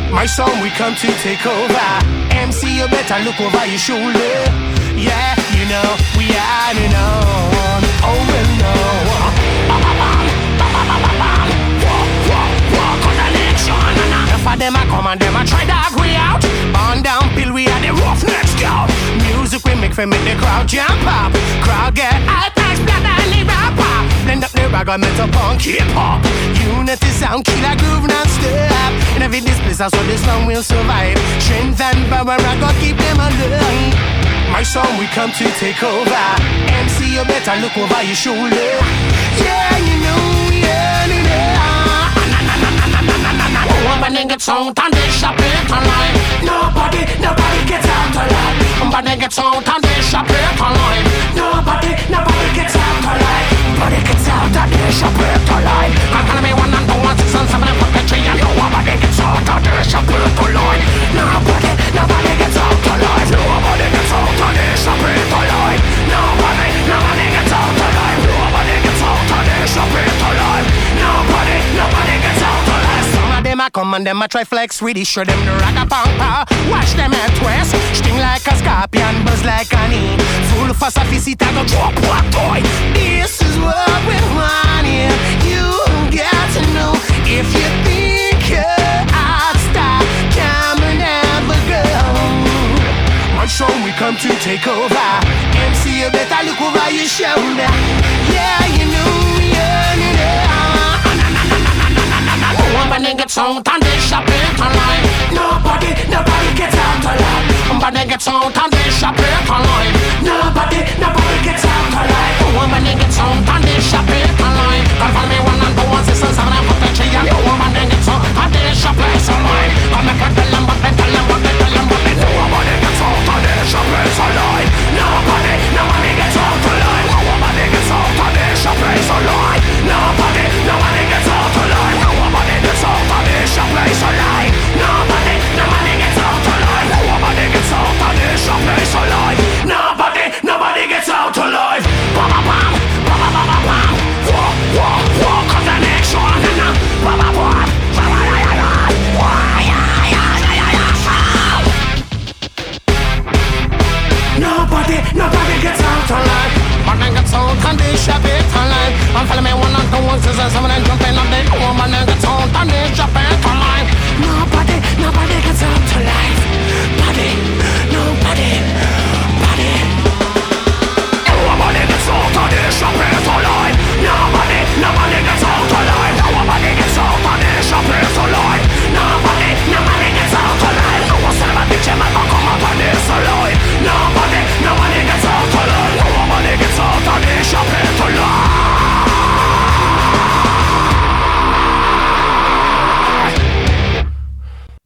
My song, we come to take over. MC, you better look over your shoulder. Yeah, you know, we are it on. Oh, well, no. Walk on the election. Enough of them, I come and them, I try to agree out. On down, pill, we are the roughnecks scout. Music we make the crowd jump up. Crowd get hype, nice blood and the rap up. Blend up the ragga metal punk hip hop. Unity sound, killer groove non-stop. In every displace, so this song will survive. Strength and power, I gotta keep them alive. My song, we come to take over. MC, you better look over your shoulder. Yeah, you know, yeah, you know. Nobody gets out and they shop it online. Nobody gets out alive. Nobody gets out and they shop it online. Nobody gets out alive. Nobody gets out and they shop it alive. I'm gonna be 1 and 2 and 6 and 7 and 43 and nobody gets out and they shop it alive. Nobody gets out alive. Nobody gets out and they shop it alive. Nobody gets out alive. Nobody gets out and they shop it alive. Nobody gets out alive. Some of them I come and them I try flex with it. Show them the ragga pampa. Watch them head twist. Sting like a scorpion, buzz like an e. Full for sophisticate, I go drop what toy. This is what we want here. You got to know if you think I'll stop, come and never go. My song we come to take over. MC, you better look over your shoulder. Yeah, you know, yeah, you know. Nobody gets out and they shop it online. Nobody gets out alive. Nobody gets out and they shop it online. Nobody gets out alive. Nobody gets out and they shop it